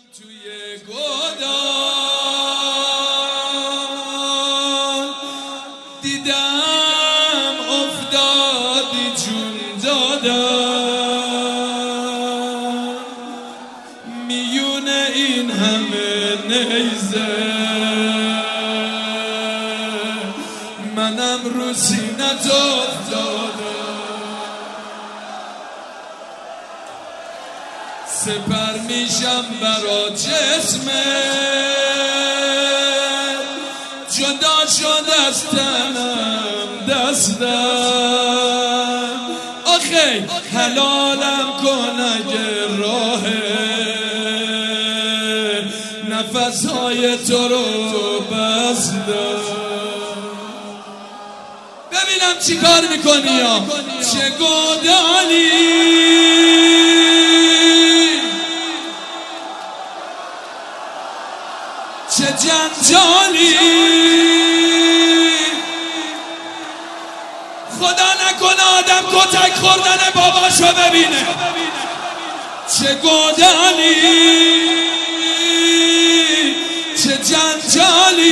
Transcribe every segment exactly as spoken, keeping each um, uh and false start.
توی گودال دیدم افتادی جون دادم میون این همه نیزه منم رو سینت افتادم سپر میشم برا جسمت جدا شد از تنم دستم آخه حلالم کن اگه راهه نفسهای تو رو بستم ببینم چی کار میکنی یا چه گودالی چه جنجالی خدا نکنه آدم کتک خوردن باباشو ببینه چه گودالی چه جنجالی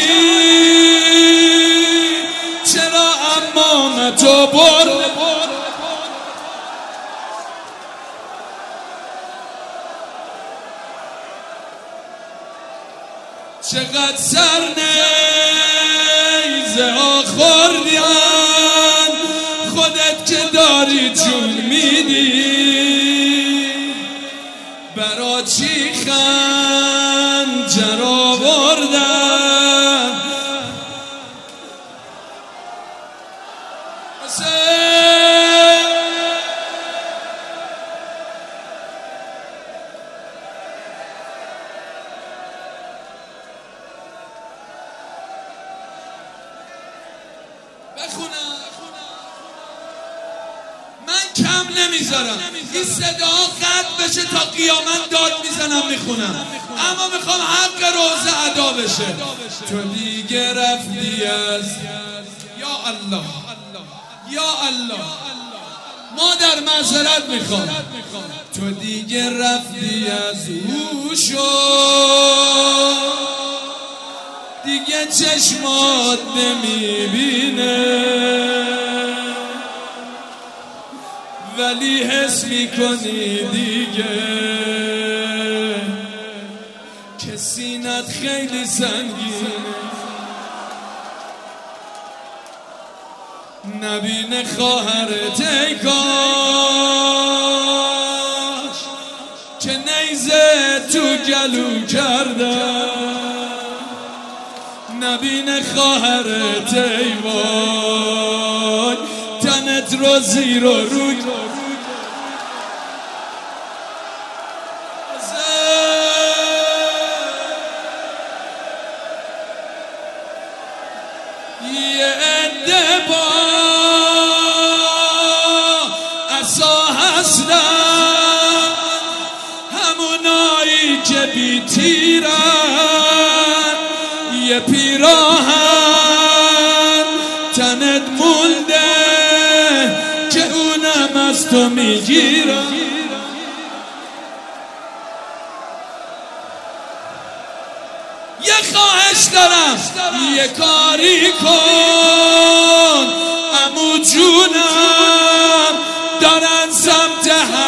چرا امام تو برد چقدر سر نیزه ها خوردین خودت که داری جون میدی برا چی خنجر آوردن بخونم من کم نمیذارم این صدا قد بشه تا قیامت داد میزنم میخونم اما میخوام حق روزه ادا بشه تو دیگه رفتی از یا الله یا الله مادر معذرت میخوام تو دیگه رفتی از هوشو دیگه چشمات نمیبینه ولی حس میکنی دیگه که سینت خیلی سنگینه نبینه خواهرت ای کاش که نیزه تو گلو کرده نبینه خواهرت ای وای تنت رو زیر و رو یه عده با عصا هستن همونایی که بی تیرن یه پیراهن تنت مونده که اونم از تو میگیرن یه خواهش دارم یه کاری کن عمو جونم دارن سمت هم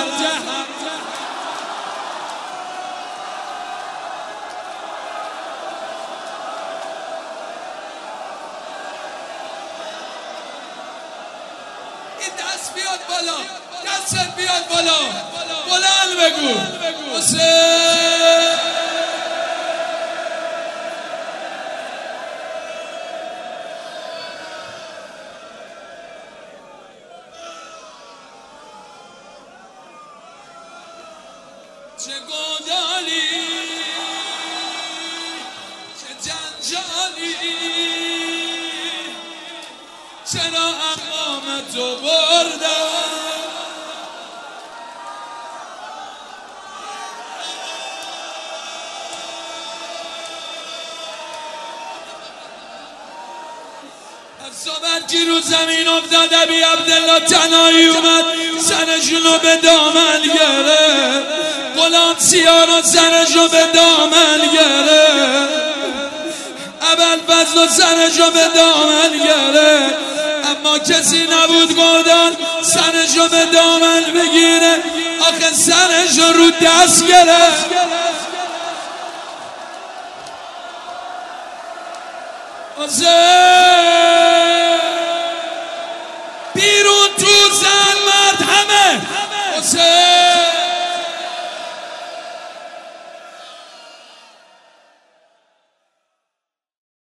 این دست بیاد بالا دستت بیاد بالا بلند بگو حسین چه گودالی چه جنجالی چرا اقامتو بردم از صبح که رو زمین افتاد ابی عبدالله تنهایی اومد سرشونو به دامن گرفت غلام سیارا سرشو به دامن گره، ابوالفضل سرشو به دامن گره، اما کسی نبود گردان سرشو به دامن بگیره، آخه سرشو رو دست گره. حسین